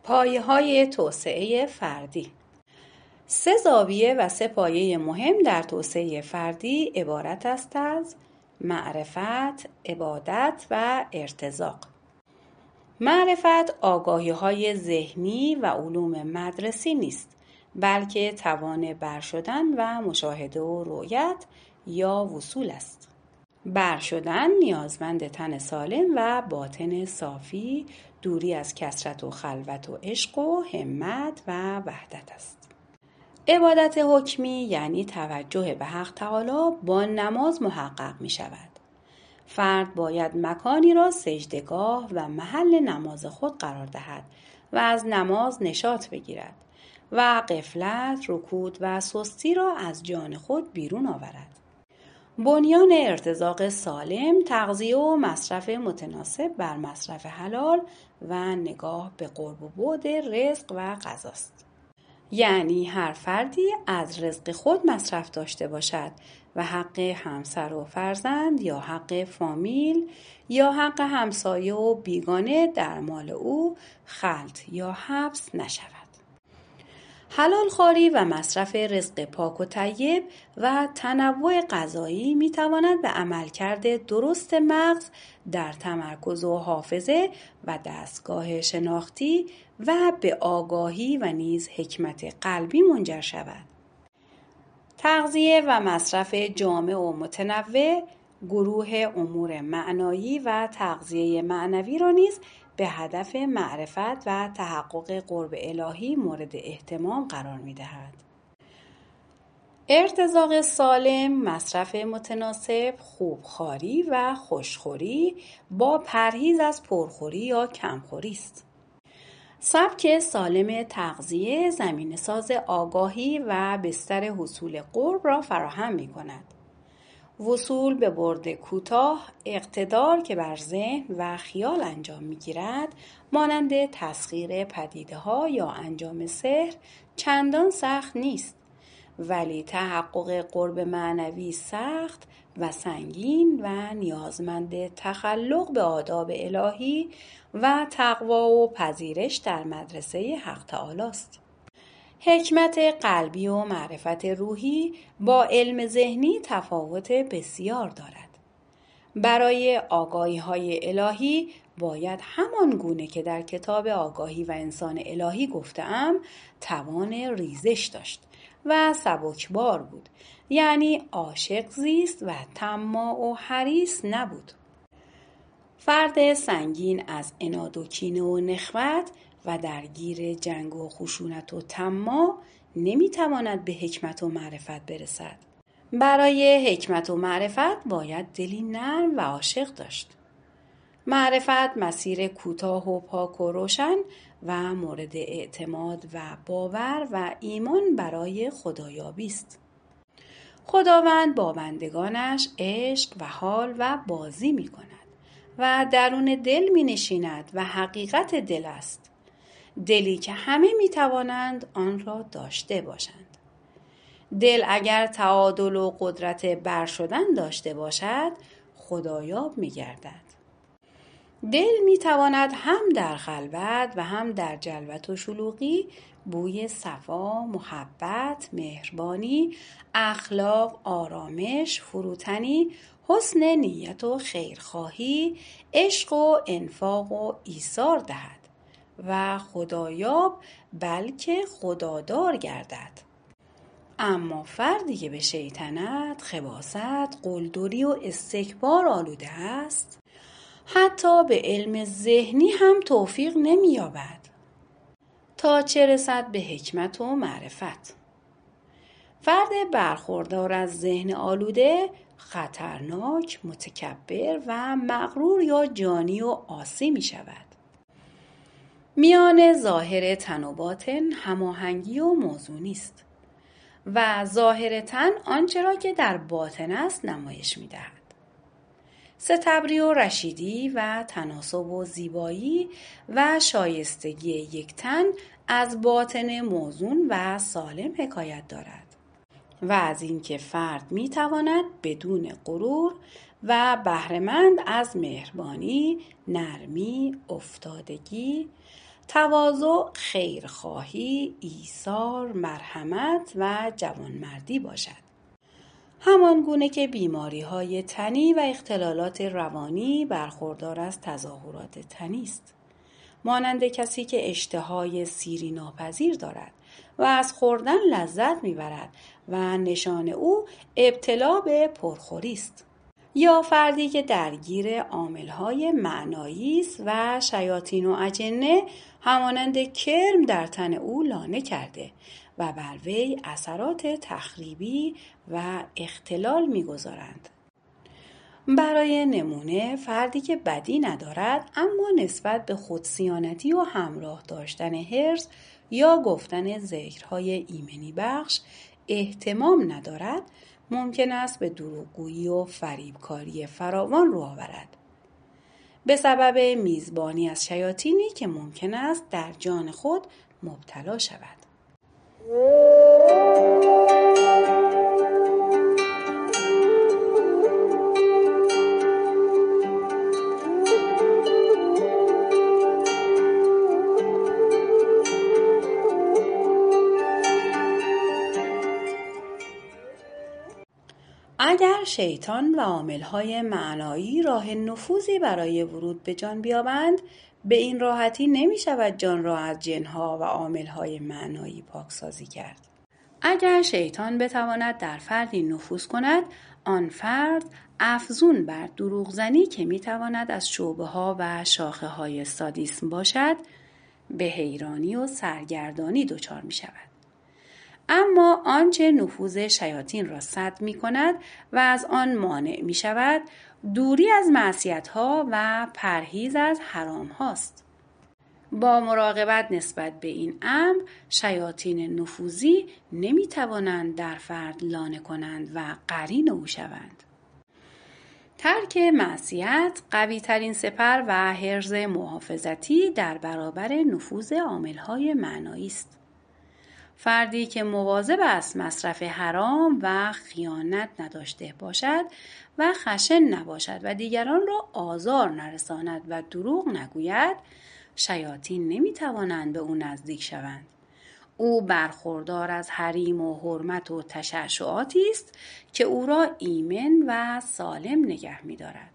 پایه‌های توسعه فردی. 3 زاویه و 3 پایه مهم در توسعه فردی عبارت است از معرفت، عبادت و ارتزاق. معرفت آگاهی‌های ذهنی و علوم مدرسی نیست، بلکه توان برشدن و مشاهده و رؤیت یا وصول است. برشدن نیازمند تن سالم و باطن صافی، دوری از کثرت و خلوت و عشق و همت و وحدت است. عبادت حکمی یعنی توجه به حق تعالی با نماز محقق می شود. فرد باید مکانی را سجدگاه و محل نماز خود قرار دهد و از نماز نشاط بگیرد و غفلت، رکود و سستی را از جان خود بیرون آورد. بنیان ارتزاق سالم تغذیه و مصرف متناسب بر مصرف حلال و نگاه به قرب و بعد رزق و غذاست. یعنی هر فردی از رزق خود مصرف داشته باشد و حق همسر و فرزند یا حق فامیل یا حق همسایه و بیگانه در مال او خلط یا حبس نشود. حلال خواری و مصرف رزق پاک و طیب و تنوع غذایی میتواند به عملکرد درست مغز در تمرکز و حافظه و دستگاه شناختی و به آگاهی و نیز حکمت قلبی منجر شود. تغذیه و مصرف جامع و متنوع، گروه امور معنایی و تغذیه معنوی را نیز به هدف معرفت و تحقق قرب الهی مورد اهتمام قرار می‌دهد. ارتزاق سالم، مصرف متناسب، خوبخواری و خوشخوری با پرهیز از پرخوری یا کمخوری است. سبک سالم تغذیه زمینه‌ساز آگاهی و بستر حصول قرب را فراهم می‌کند. وصول به برد کوتاه، اقتدار که بر ذهن و خیال انجام می‌گیرد، مانند تسخیر پدیده‌ها یا انجام سحر چندان سخت نیست، ولی تحقق قرب معنوی سخت و سنگین و نیازمند تخلق به آداب الهی و تقوا و پذیرش در مدرسه حق تعالی است. حکمت قلبی و معرفت روحی با علم ذهنی تفاوت بسیار دارد. برای آگاهی‌های الهی باید همان گونه که در کتاب آگاهی و انسان الهی گفته‌ام توان ریزش داشت و سبکبار بود، یعنی عاشق زیست و طماع و حریص نبود. فرد سنگین از عناد و کینه و نخوت و درگیر جنگ و خشونت و طماع نمیتواند به حکمت و معرفت برسد. برای حکمت و معرفت باید دلی نرم و عاشق داشت. معرفت مسیر کوتاه و پاک و روشن و مورد اعتماد و باور و ایمان برای خدایابی است. خداوند با بندگانش عشق و حال و بازی می کند و درون دل می نشیند و حقیقت دل است. دلی که همه می توانند آن را داشته باشند. دل اگر تعادل و قدرت برشدن داشته باشد، خدایاب می گردد. دل می تواند هم در خلوت و هم در جلوت و شلوغی بوی صفا، محبت، مهربانی، اخلاق، آرامش، فروتنی، حسن نیت و خیرخواهی، عشق و انفاق و ایثار دهد و خدایاب بلکه خدادار گردد. اما فردی که به شیطنت، خباثت، قلدری و استکبار آلوده است، حتی به علم ذهنی هم توفیق نمی‌یابد تا چه رسد به حکمت و معرفت. فرد برخوردار از ذهن آلوده خطرناک، متکبر و مغرور یا جانی و عاصی می شود. میان ظاهر تن و باطن هماهنگی و موزونی است و ظاهر تن آنچه را که در باطن است نمایش می دهد. ستبری و رشیدی و تناسب و زیبایی و شایستگی یک تن از باطن موزون و سالم حکایت دارد و از اینکه فرد میتواند بدون غرور و بهره‌مند از مهربانی، نرمی، افتادگی، تواضع خیرخواهی، ایثار، مرحمت و جوانمردی باشد. همان گونه که بیماری‌های تنی و اختلالات روانی برخوردار از تظاهرات تنی است. مانند کسی که اشتهای سیری ناپذیر دارد و از خوردن لذت می‌برد و نشان او ابتلا به پرخوری است. یا فردی که درگیر عامل‌های معنایی است و شیاطین و اجنه همانند کرم در تن او لانه کرده و بر وی اثرات تخریبی و اختلال می‌گذارند. برای نمونه فردی که بدی ندارد اما نسبت به خودصیانتی و همراه داشتن حرص یا گفتن ذکرهای ایمنی بخش اهتمام ندارد ممکن است به دروغگویی و فریبکاری فراوان رو آورد به سبب میزبانی از شیاطینی که ممکن است در جان خود مبتلا شود. اگر شیطان و عامل‌های معنایی راه نفوذی برای ورود به جان بیابند، به این راحتی نمی شود جان را از جنها و عامل‌های معنایی پاکسازی کرد. اگر شیطان بتواند در فردی نفوذ کند، آن فرد افزون بر دروغزنی که می تواند از شعبه‌ها و شاخه‌های سادیسم باشد، به حیرانی و سرگردانی دچار می شود. اما آنچه نفوذ شیاطین را سد می کند و از آن مانع می شود، دوری از معصیت‌ها و پرهیز از حرام هاست. با مراقبت نسبت به این امر، شیاطین نفوذی نمی توانند در فرد لانه کنند و قرین او شوند. ترک معصیت قوی ترین سپر و حرز محافظتی در برابر نفوذ عامل‌های معنایی است. فردی که مواظب است مصرف حرام و خیانت نداشته باشد و خشن نباشد و دیگران را آزار نرساند و دروغ نگوید، شیاطین نمیتوانند به او نزدیک شوند. او برخوردار از حریم و حرمت و تشعشعاتی است که او را ایمن و سالم نگه می‌دارد.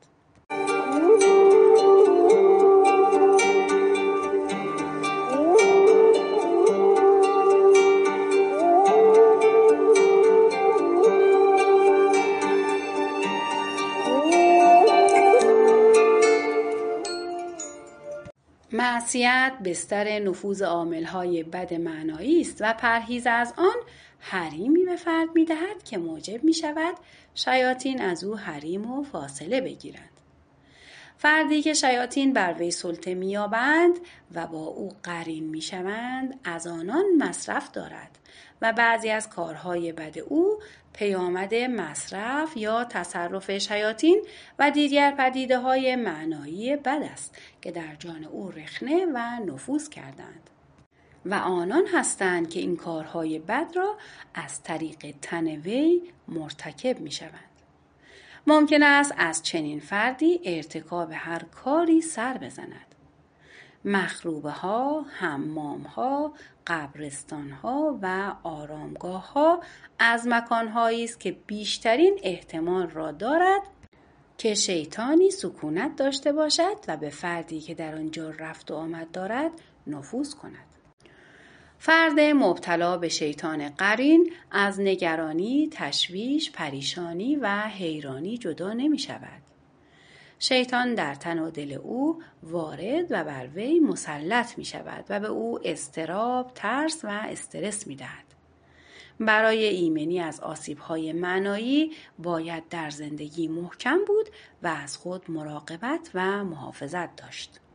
معصیت بستر نفوذ عامل‌های بد معنایی است و پرهیز از آن حریمی به فرد می‌دهد که موجب می‌شود شیاطین از او حریم و فاصله بگیرند. فردی که شیاطین بر وی سلطه می‌یابند و با او قرین می‌شوند، از آنان مصرف دارد و بعضی از کارهای بد او پیامد مصرف یا تصرف شیاطین و دیگر پدیده‌های معنایی بد است که در جان او رخنه و نفوذ کردند و آنان هستند که این کارهای بد را از طریق تن وی مرتکب می‌شوند. ممکن است از چنین فردی ارتکاب هر کاری سر بزند. مخروبه ها، حمام ها، قبرستان ها و آرامگاه ها از مکان هایی است که بیشترین احتمال را دارد که شیطانی سکونت داشته باشد و به فردی که در آنجا رفت و آمد دارد نفوذ کند. فرد مبتلا به شیطان قرین از نگرانی، تشویش، پریشانی و حیرانی جدا نمی شود. شیطان در تن و دل او وارد و بر وی مسلط می شود و به او اضطراب، ترس و استرس می دهد. برای ایمنی از آسیب‌های معنایی باید در زندگی محکم بود و از خود مراقبت و محافظت داشت.